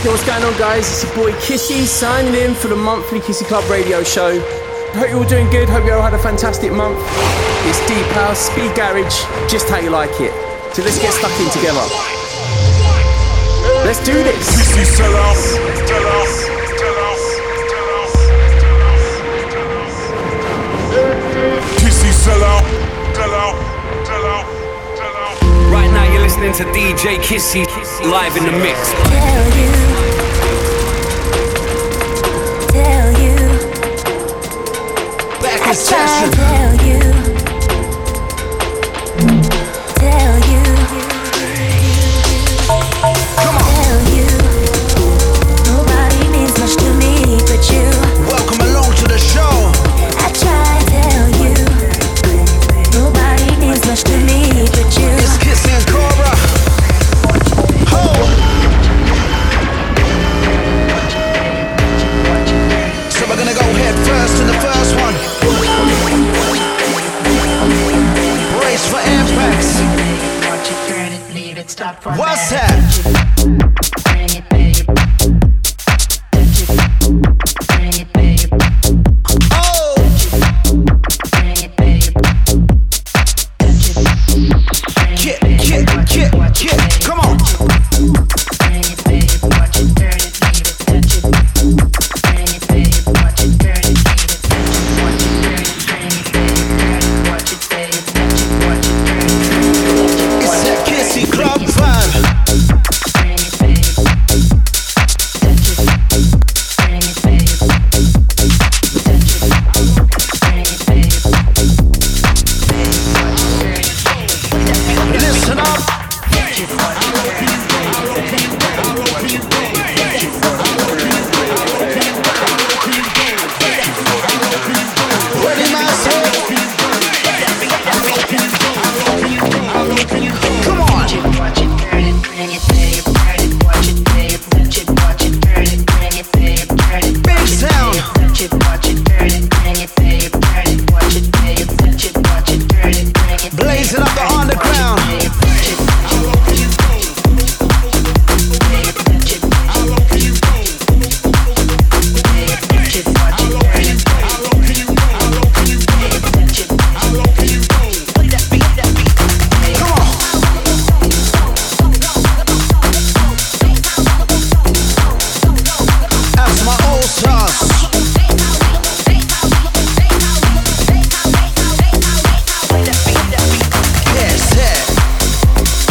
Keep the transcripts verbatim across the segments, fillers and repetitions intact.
Yo, what's going on, guys? It's your boy Kissy signing in for the monthly Kissy Club radio show. Hope you're all doing good. Hope you all had a fantastic month. It's deep house, speed garage, just how you like it. So let's get stuck in together. Let's do this. Kissy sell out, sell out, sell out, Kissy sell out, sell out, sell out, sell out. Right now you're listening to D J Kissy live in the mix. Tell you, tell you, Back I in try session. tell you, tell you, Come on. tell you, nobody means much to me but you. Welcome along to the show. I try tell you, nobody means much to me but you. It's Kissy and Cobra. Ho! So we're gonna go head first in the first one. Brace for impacts. What's that? Oh! Kick, kick, kick, kick. Come on. It's that Kissy Club vibe. Listen up. Ready, myself? Come on. Big sound. Blazing up the underground. Come on. That's my old sauce. Yes, yeah.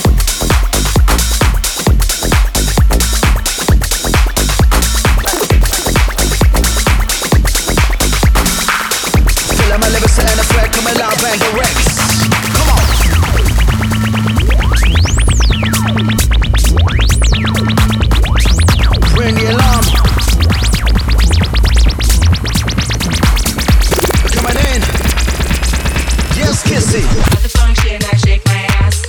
Feel my lyrics and the flag coming loud, bang the Rex. Come on. Ring the alarm. Coming in. Yes, Kissy. At the function, I shake my ass.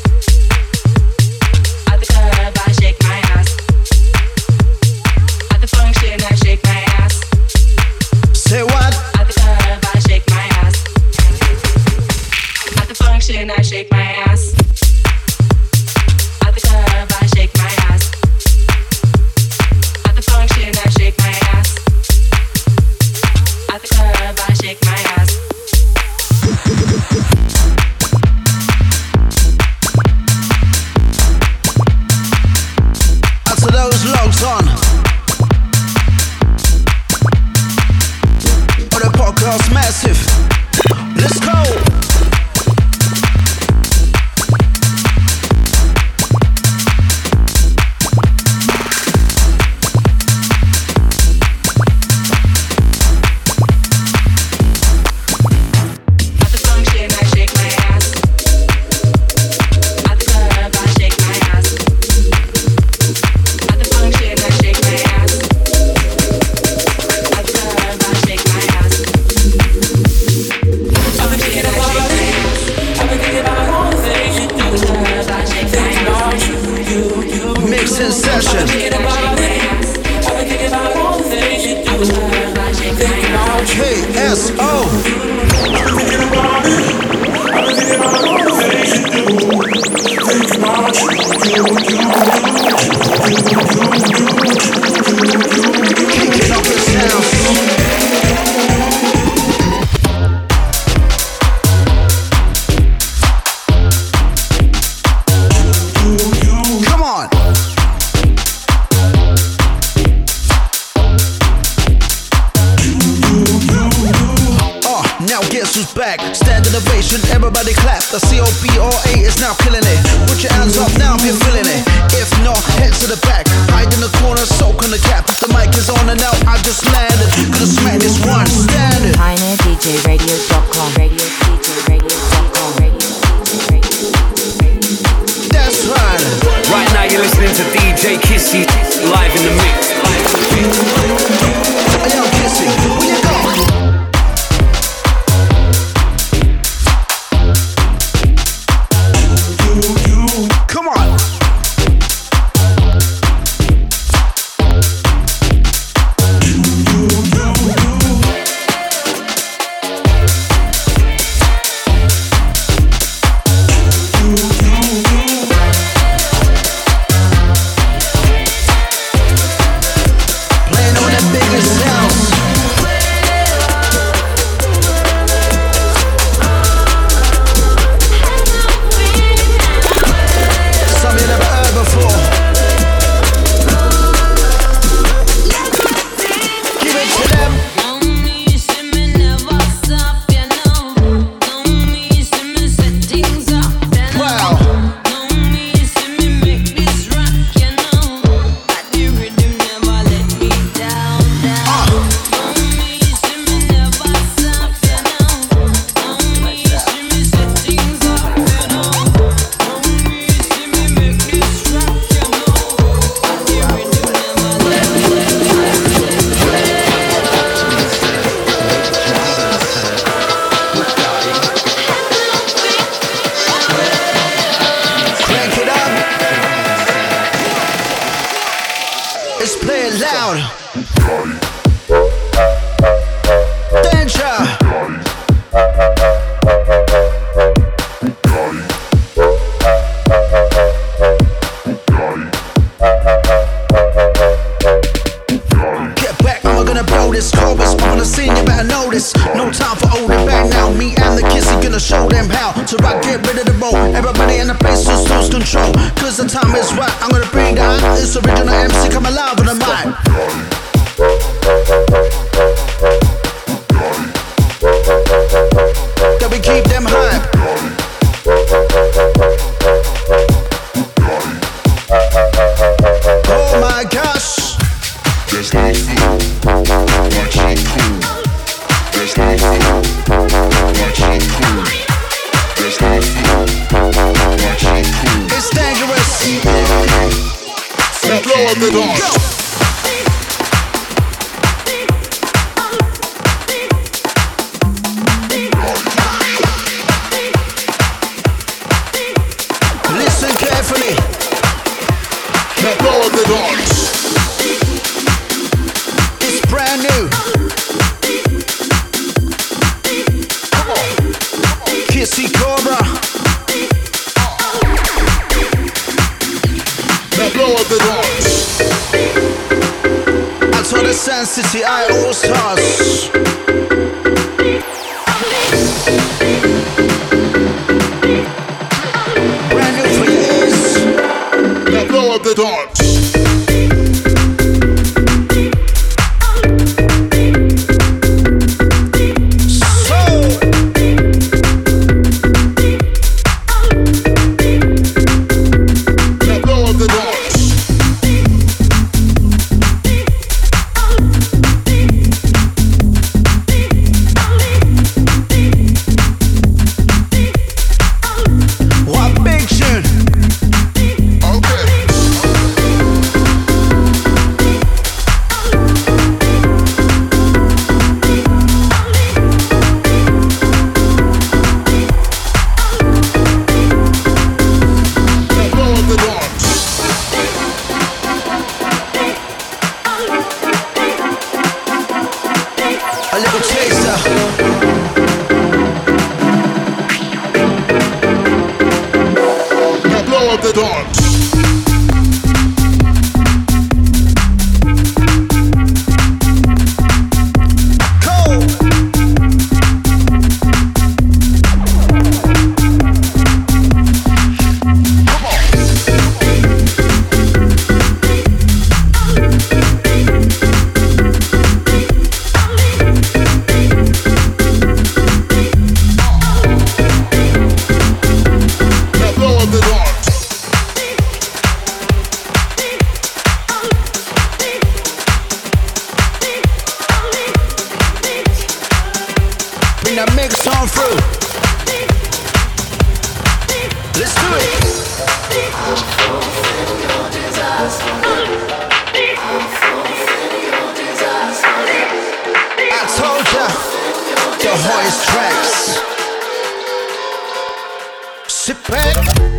At the club, I shake my ass. At the function, I shake my ass. Say what? At the club, I shake my ass. At the function, I shake my ass. At the club, I shake my ass. At the function, I shake my ass. At the club, I shake my ass. Out to those logs on. Oh, the podcast massive. Let's go. At the function, I shake my ass. At the club, I shake my ass. At the function, I shake my ass. At the club, I shake my ass. I've been thinking about all the things. I've been thinking about all the things you do. At the club, I shake my ass. Mix in session. I've been thinking about all the things. I've been thinking about all the things you do. At the club, I shake my ass. K S O. back. Stand ovation, everybody clap. The C O B R A is now killing it. Put your hands up now if you're feeling it. If not, head to the back. Hide in the corner, soak on the cap. The mic is on and out, I just landed. Gonna smack this one standard. Pioneer D J Radio dot com. Radio D J Radio dot com. Radio D J Radio dot com. That's right. Right now you're listening to D J Kissy live in the mix. Hey, yo, Kissy, where you go? Come on. Playing on the biggest sounds. Some you never heard before. Give it to them. Wow. Crank it up. Let's play it loud. Danger. Get back, I'm gonna blow this chorus. I'm gonna sing, you better know this. No time for holding back now. Me and the Kissy gonna show them how to rock, get rid of the roll. Everybody in the place just lose control. Cause the time is right, I'm gonna bring down this original M C come alive on the mic. That we keep them hype. Oh my gosh. There's no food, watch it cool. There's no food, watch it cool. There's no food, watch it cool. It's dangerous. So blow up the dance. Go. Listen carefully. Now blow up the dance. It's brand new. Come on. Kissy Cobra. Now blow up the dance. I told the Sun City I all stars. Brand new for years. Now blow up the dance. Now blow up the dance. that mix on through. Let's do it. I told ya, the hoist tracks. Sit back.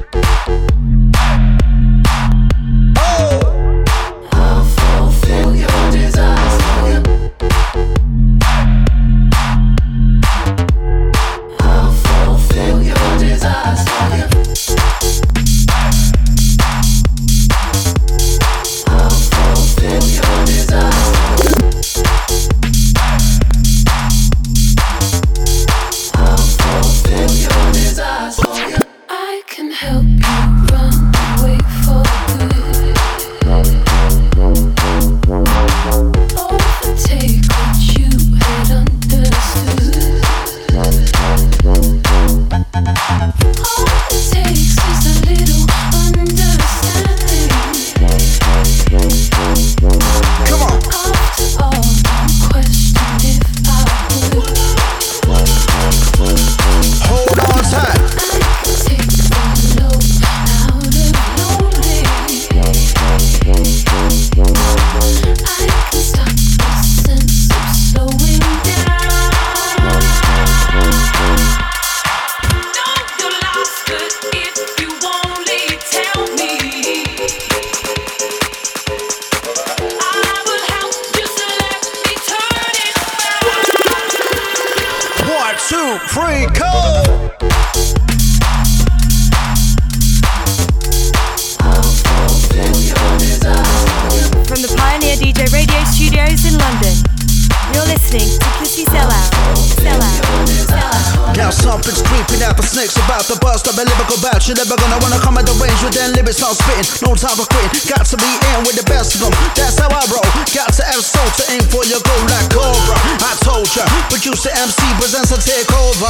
You're never gonna wanna come at the range with them lyrics I'm spitting. No time for quitting, got to be in with the best of them. That's how I roll, got to have soul to aim for your goal like Cobra. I told ya, producer M C presents a takeover.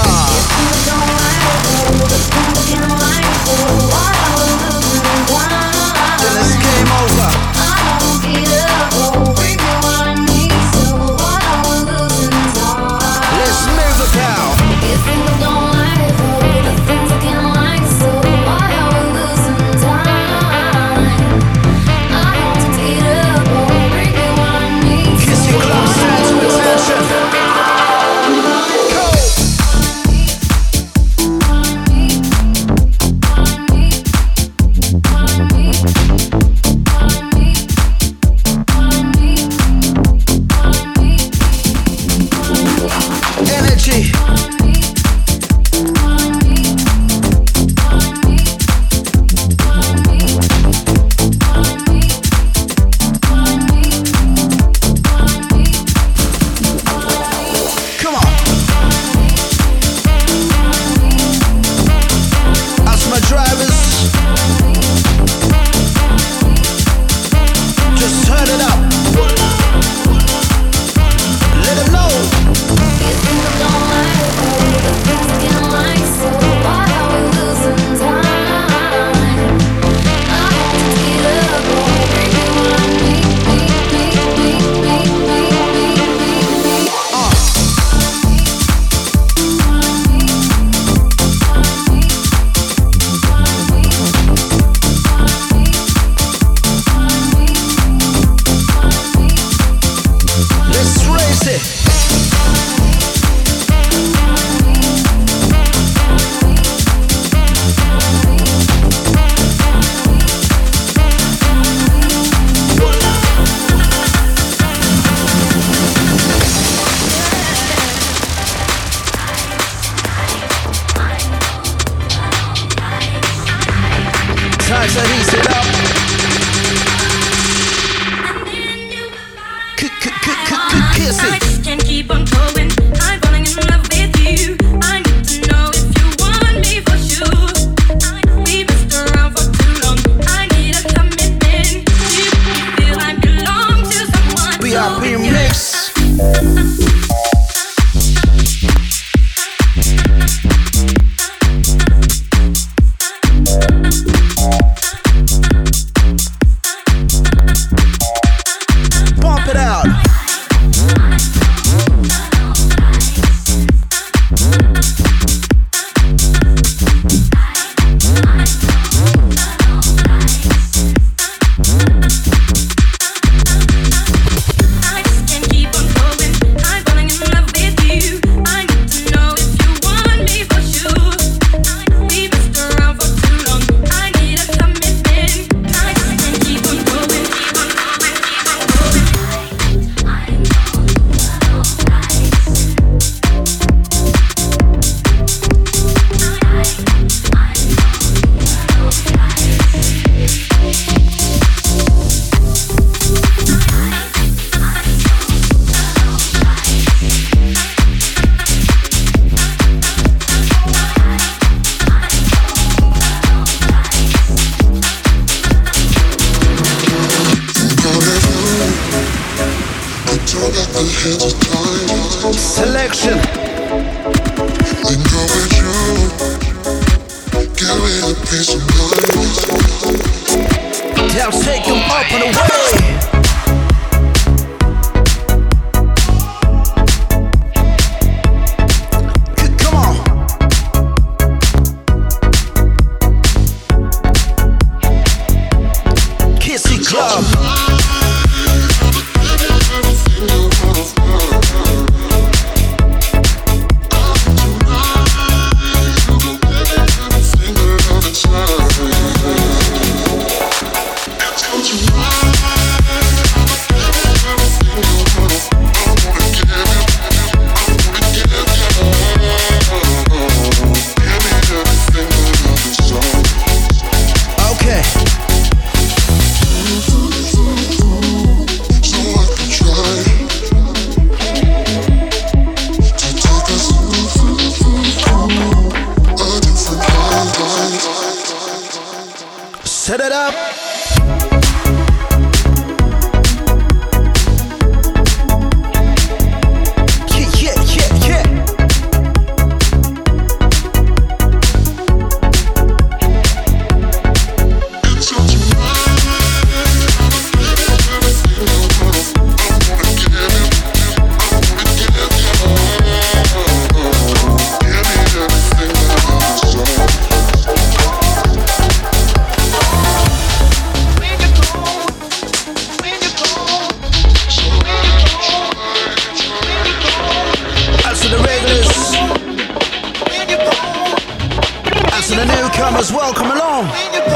Then it's game over. Let's move it down. One Selection. Then go with you. Give me a piece of mind. Now take them up and away. Come on. Kissy Club. Set it up. Yeah, yeah, yeah, yeah. Newcomers, welcome along.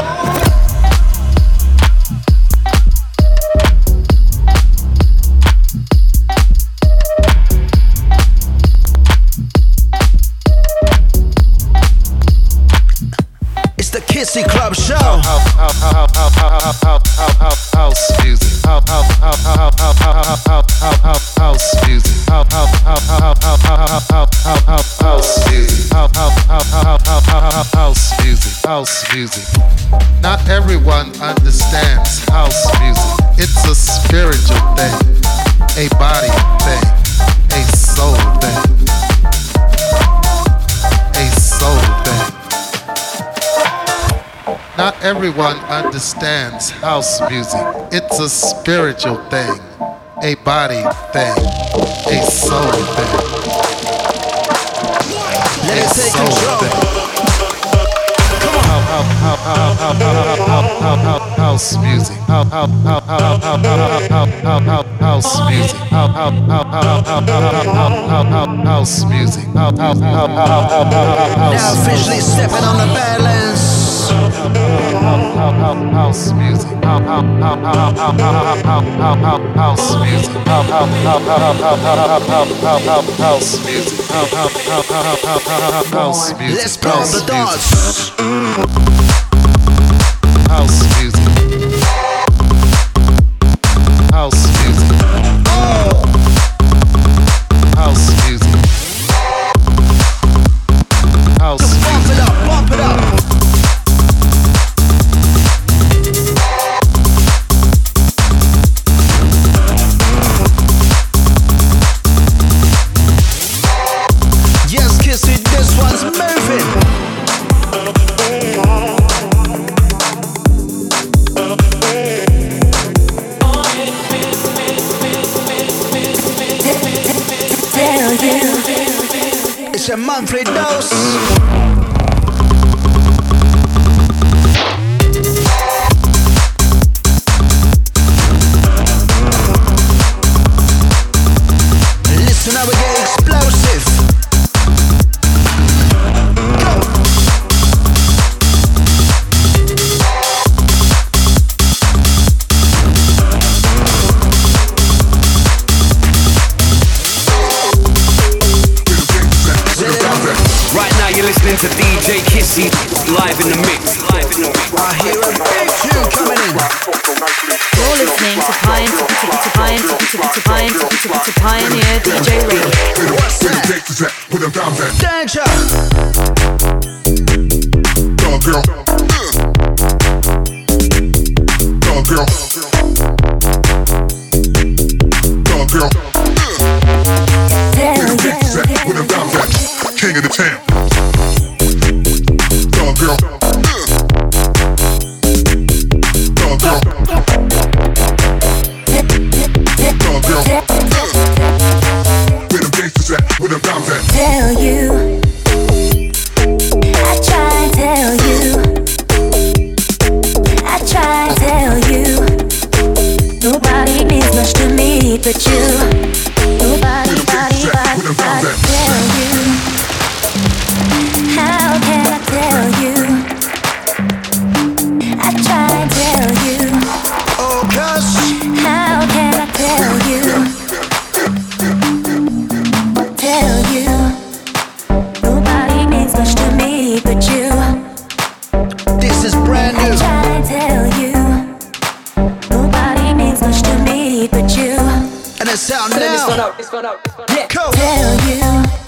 It's the Kissy Club show. House music. House music. House music. House music. Not everyone understands house music. It's a spiritual thing, a body thing, a soul thing, a soul thing. Not everyone understands house music. It's a spiritual thing, a body thing, a soul thing. Let it take control. House music. House music. House music. Now officially stepping on the balance. House music. House music. House music. House music. Let's blow the dots. House music. House music. House music. House music. Bump it up, bump it up. Yes, Kissy, this one's moving. It's a monthly dose. Listen how we get explosive. Right now you're listening to D J Kissy live in the mix. Live in the mix. I hear a big tune coming in. You're listening to Pioneer, to, to, to, Pioneer, to, to, to, Pioneer, to, to, to, Pioneer D J Radio. What's that? Danger. Go girl. Go girl. Go girl. tell you. With a bounce at, king of the town. Dog girl. Dog girl. Dog girl. Where them gangsters at? Where them bounce at? Tell you. I try and tell you. I try and tell you. Nobody means much to me but you. Nobody, body, body, body tell you. How can I tell you? I try and tell you. Oh, gosh. How can I tell you? Tell you. Nobody means much to me but you. This is brand new. I try and tell you. Nobody means much to me but you. And it's out Turn this one now. up, this one up, this one up. Yeah. Go. Tell you.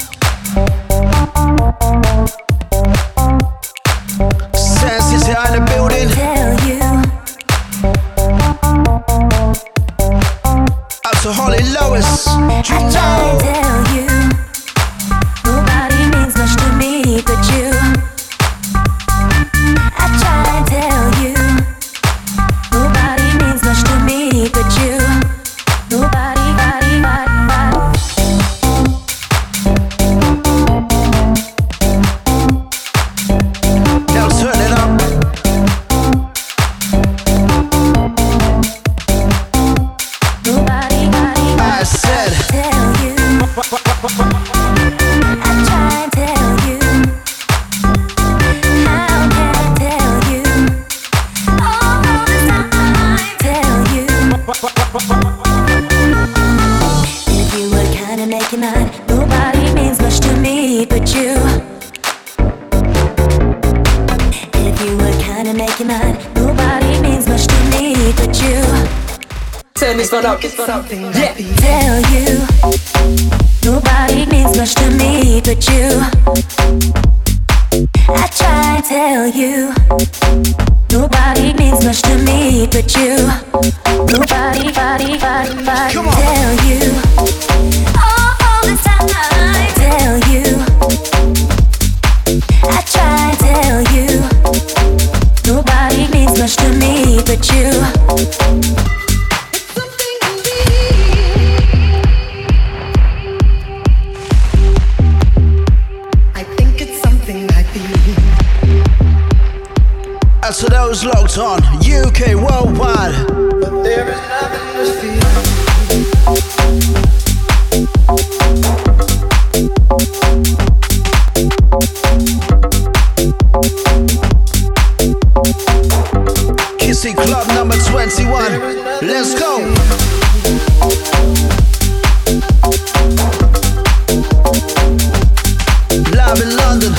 Sands is here in the building. Tell you. Out to Holly Lois. I try and tell you. Nobody means much to me but you. I try and tell you. Nobody means much to me but you. Nobody, body, body, body. Now turn it up. Nobody, body, I body, said. tell you. I try and tell you. How can I tell you? All the time, tell you. If you would kinda make your mind, nobody means much to me but you. If you would kinda make your mind, nobody means much to me but you. Turn this one up, this one up. Yeah. Tell you. Nobody means much to me but you. I try and tell you. Nobody means much to me but you. Nobody, body, body, body Come on. tell you. All, all the time tell you. I try and tell you. Nobody means much to me but you. Out to those locked on U K worldwide. But there is nothing to feel. Kissy Club number twenty-one. Let's go. Live in London.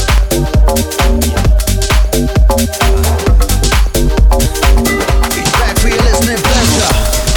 Back for your listening pleasure.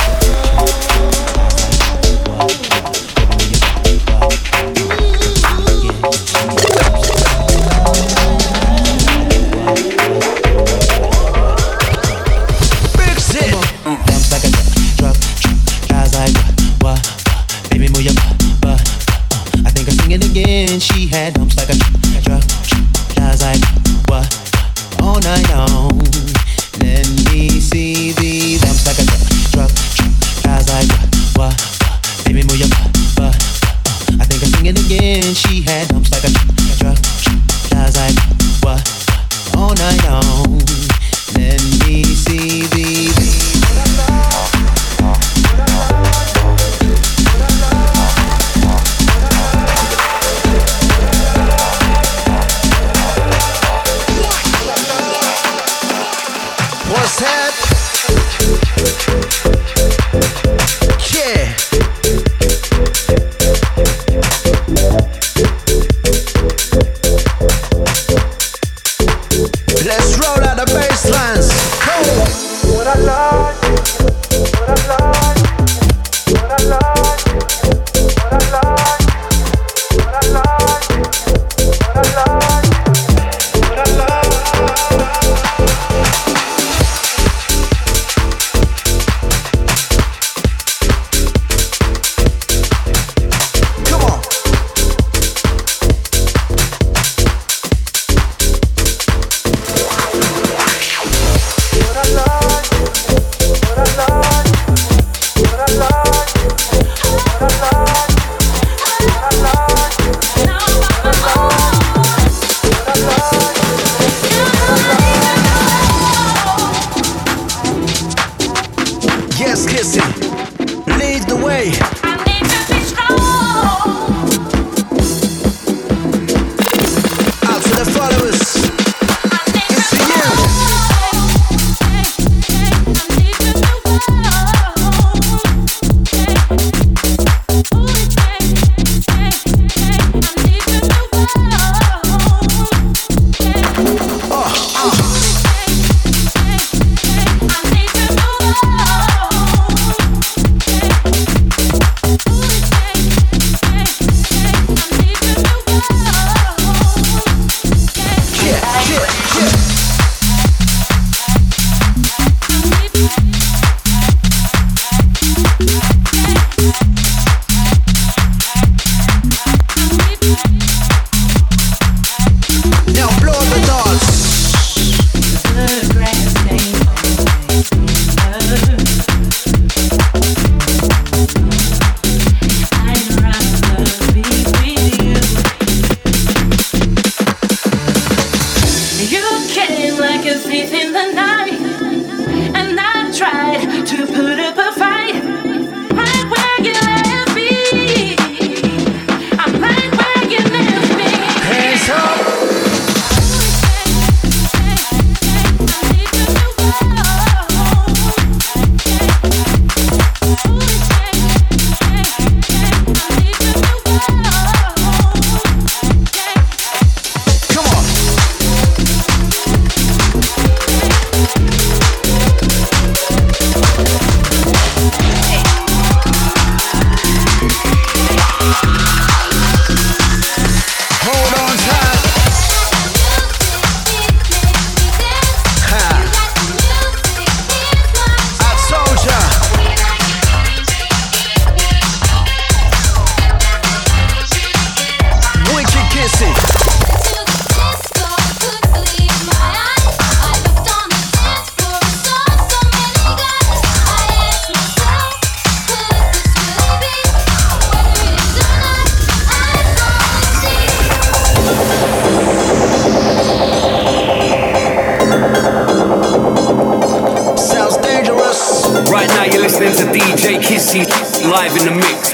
Fix it. Bounce like a drop, guys like what, what, baby move your butt, butt. I think I'm singing again. She had dumps like a drop, guys like what, all night long. Let me see the dumps like a drop, guys like what, what, baby move your butt, butt. I think I'm singing again. She had dumps like a drop, guys like what, all night long. Let me see the Live in the mix.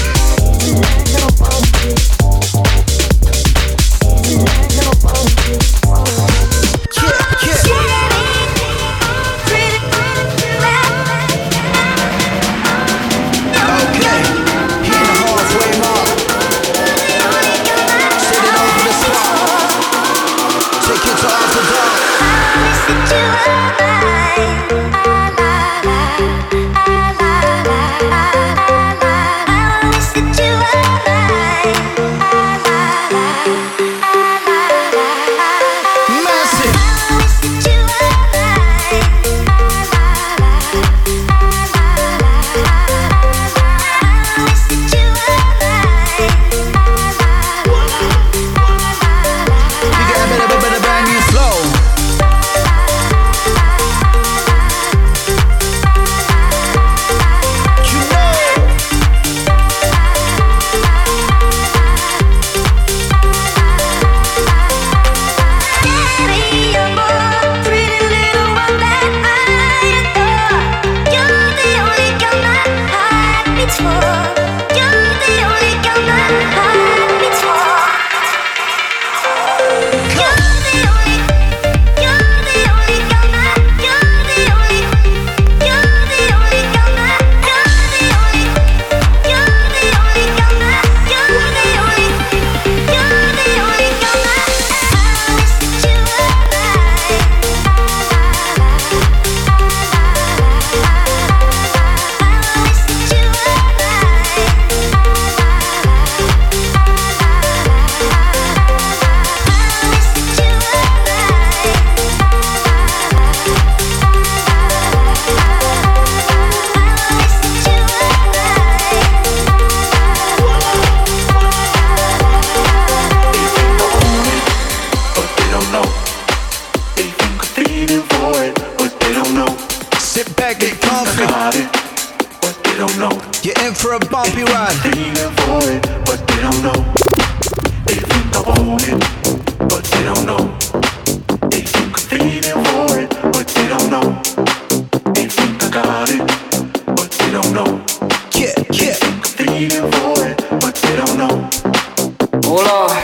Thank you. for a bumpy ride. Feeling for it, but they don't know. They think I want it, but they don't know. They think I'm feeling for it, but they don't know. They think I got it, but they don't know. Yeah, yeah. They think I'm feeling for it, but they don't know. Hola.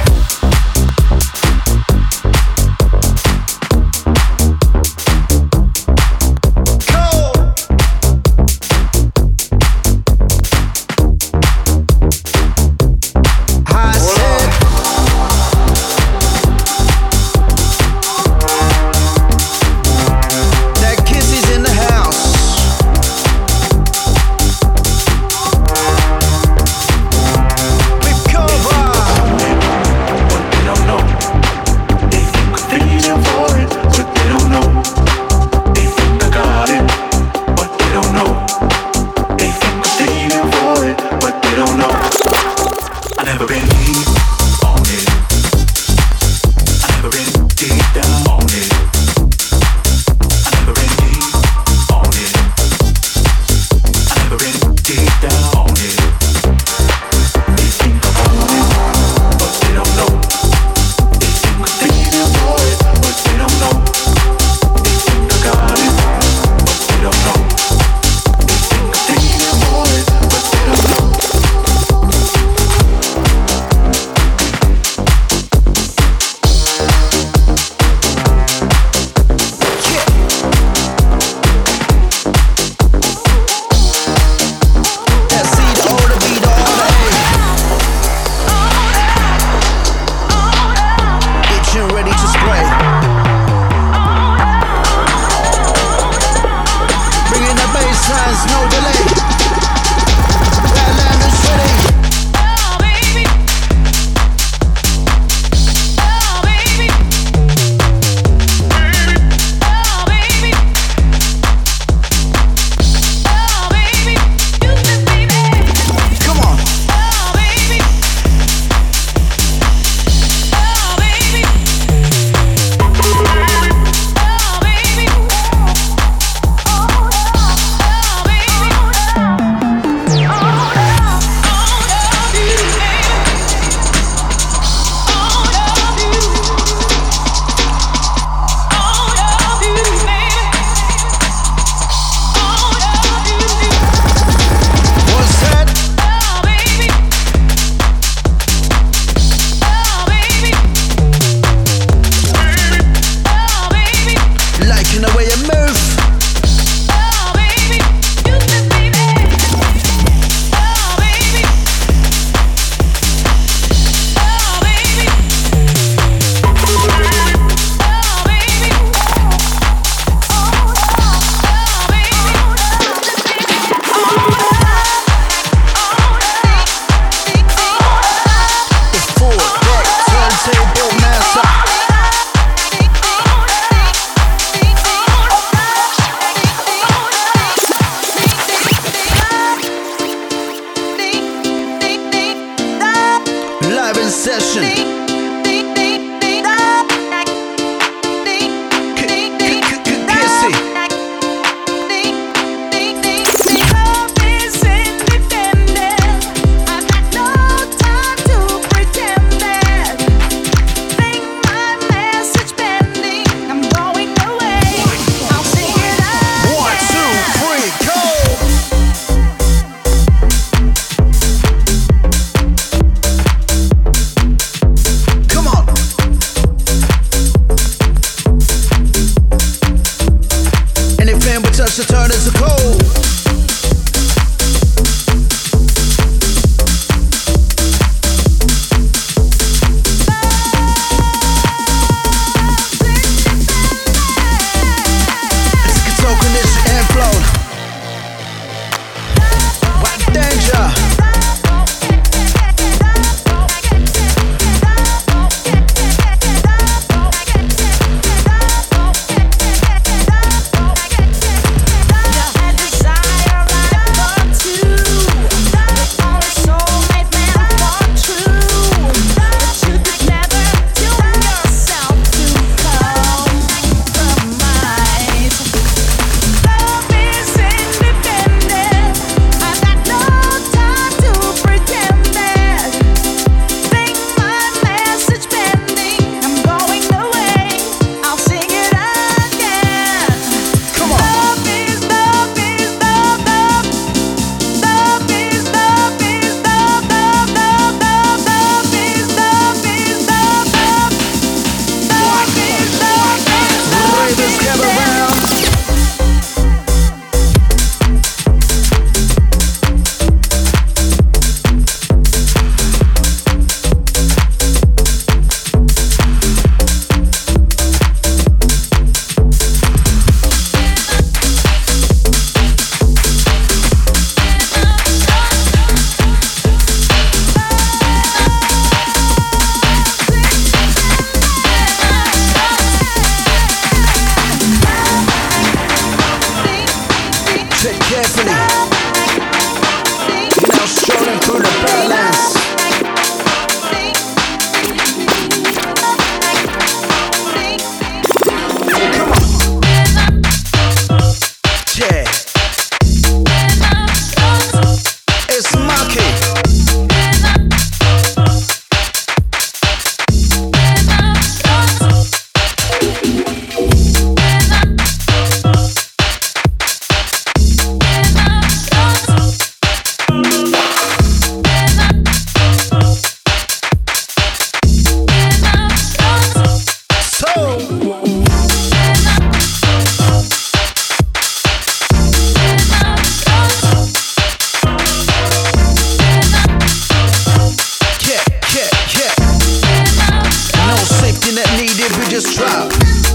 speakers drop.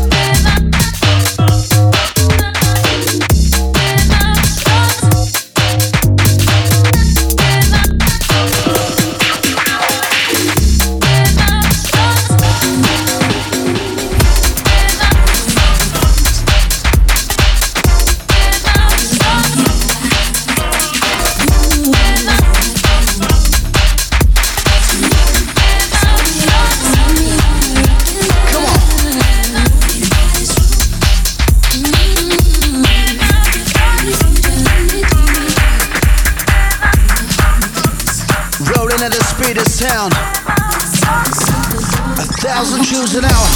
Town. A thousand tunes an hour.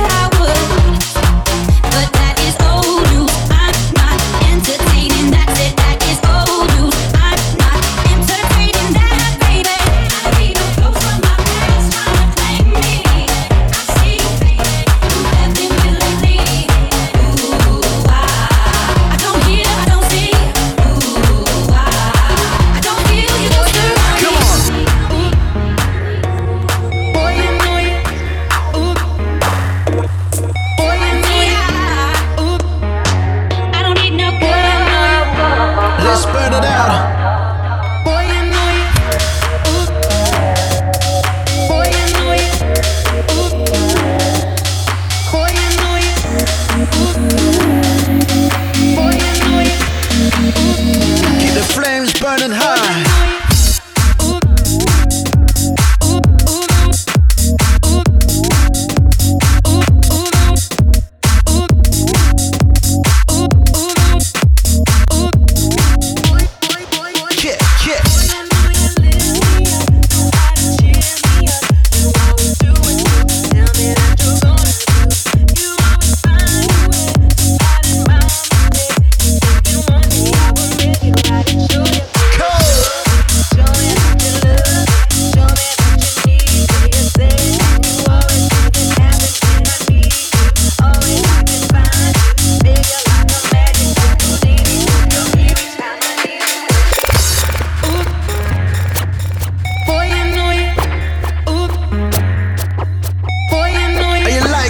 That's it.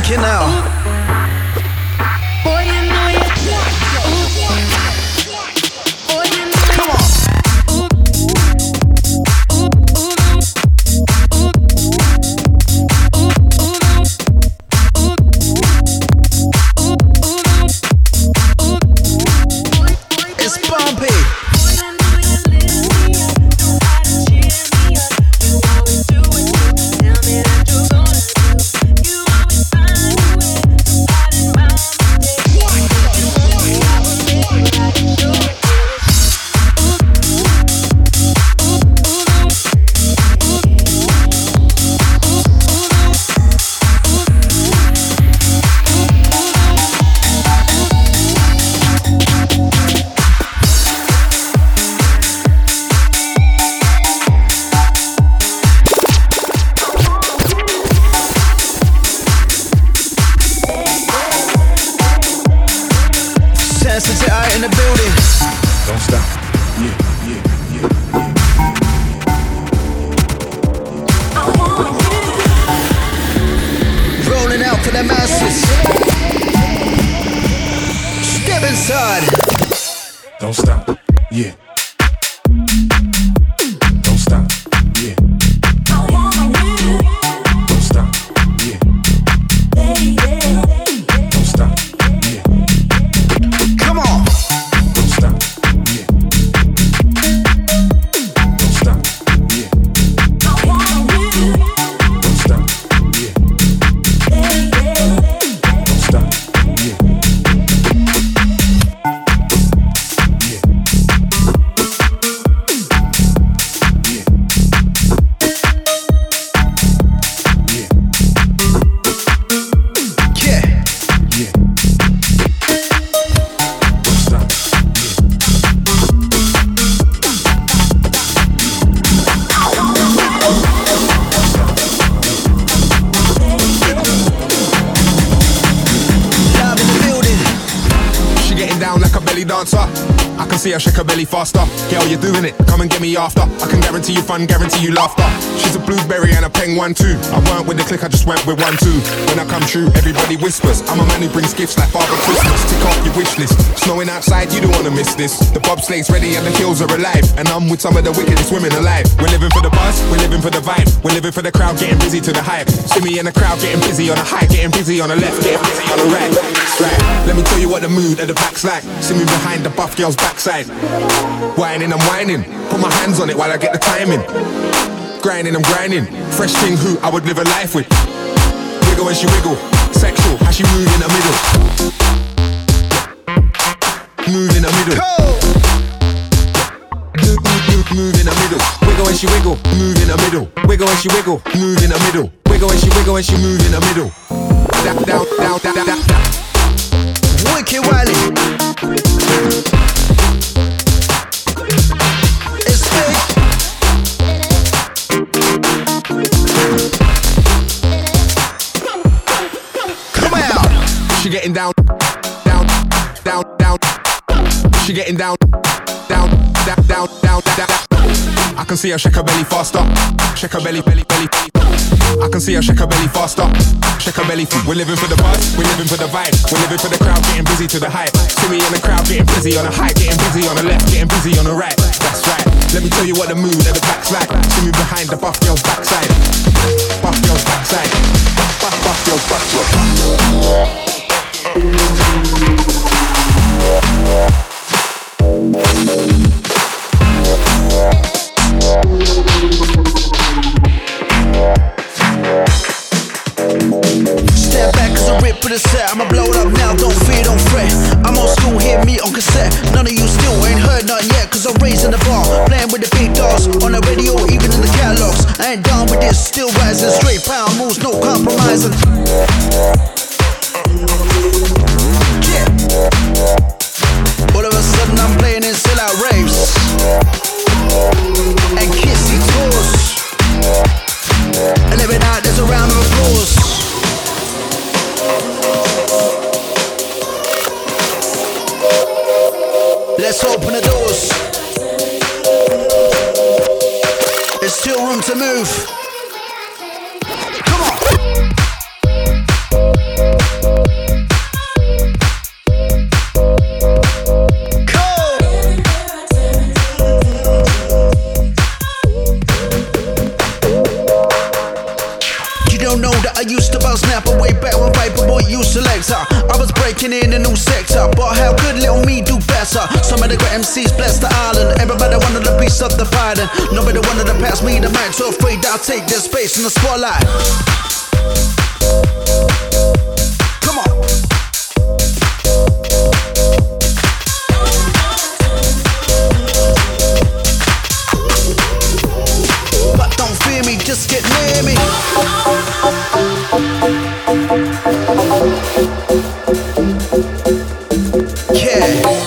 Fucking hell. Boy, you know you. Boy, you know. Come on. It's bumpy. Sensitive out in the building. Don't stop. Yeah, yeah, yeah, yeah. Rolling out for the masses. Step inside. Don't stop. Yeah. Don't stop. Yeah. Don't stop. Yeah. Don't stop. Yeah. Come on. Don't stop. Yeah. Don't stop. Yeah. Don't stop. Yeah. Don't stop. Yeah. Dancer, I can see her shake her belly faster. Girl, you're doing it, come and get me after. I can guarantee you fun, guarantee you laughter. She's a blueberry and a peng one too. I weren't with the click, I just went with one two. When I come true, everybody whispers. I'm a man who brings gifts like Father Christmas. Tick off your wish list. Snowing outside, you don't wanna miss this. The bobsleigh's ready and the hills are alive. And I'm with some of the wickedest women alive. We're living for the buzz, we're living for the vibe. We're living for the crowd, getting busy to the hype. See me in the crowd, getting busy on the high, getting busy on the left, getting busy on the right. Right, let me tell you what the mood at the back's like. See me behind the buff girl's backside. Whining, I'm whining. Put my hands on it while I get the timing. Grinding, I'm grinding. Fresh thing who I would live a life with. Wiggle when she wiggle. Sexual, how she move in the middle. Move in the middle. Move, move, move, move in the middle. Wiggle when she wiggle. Move in the middle. Wiggle when she wiggle. Move in the middle. Wiggle when she wiggle when she move in the middle. Down, down, down, down, down, down. Wicked Wiley. It's big. Come out. She getting down, down, down, down. She getting down, down, down, down, down, down. I can see her shake her belly faster. Shake her belly, belly, belly. I can see her shake her belly faster. Shake her belly. We're living for the buzz, we're living for the vibe. We're living for the crowd, getting busy to the hype. See me in the crowd, getting busy on the high, getting busy on the left, getting busy on the right. That's right. Let me tell you what the mood at the back's like. See me behind the buff girl's backside. Buff girl's backside. Buff, buff girl's backside. Step back cause I'm ripped for the set. I'ma blow it up now, don't fear, don't fret. I'm old school, hear me on cassette. None of you still ain't heard nothing yet. Cause I'm raising the bar, playing with the big dogs. On the radio, even in the catalogs. I ain't down with this, still rising. Straight power moves, no compromising. Yeah. All of a sudden I'm playing in sellout raves and kissy tours. And every night there's a round of applause. Let's open the doors. There's still room to move. Come on. used to bounce snap away back when Viperboy used to legs her. I was breaking in a new sector, but how could little me do better? Some of the great M Cs bless the island. Everybody wanted a piece of the pie, and nobody wanted to pass me the mic. So afraid I'll take their space in the spotlight. Come on. But don't fear me, just get near me. Yeah.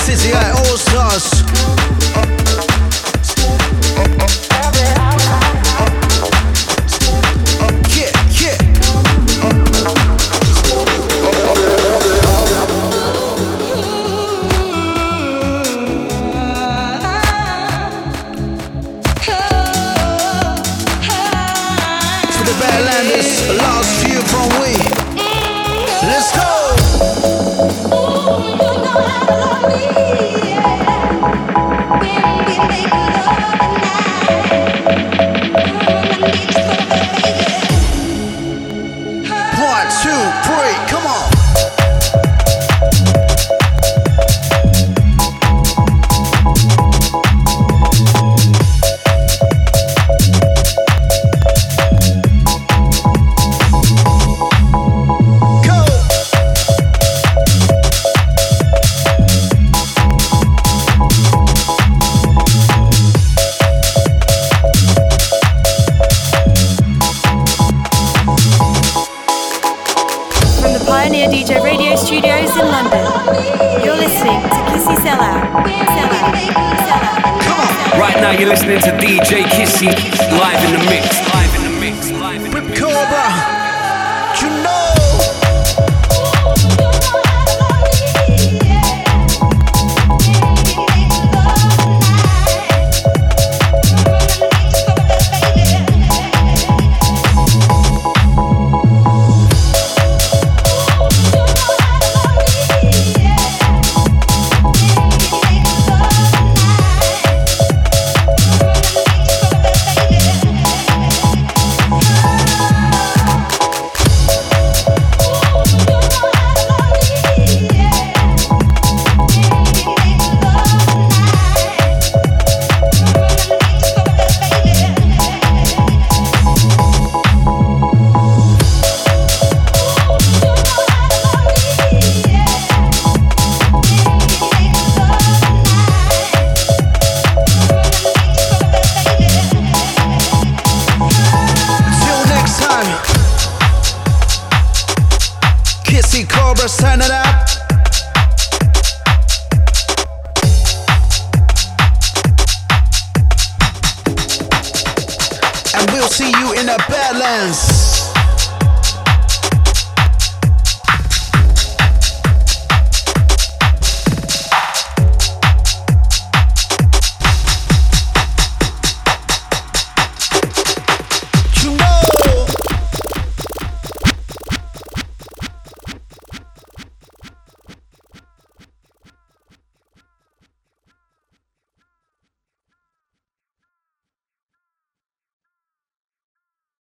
C C I All Stars. You're listening to D J Kissy live in the mix. Live in the mix. Live in the mix. Cobra, you know. Turn it up. And we'll see you in the Badlands.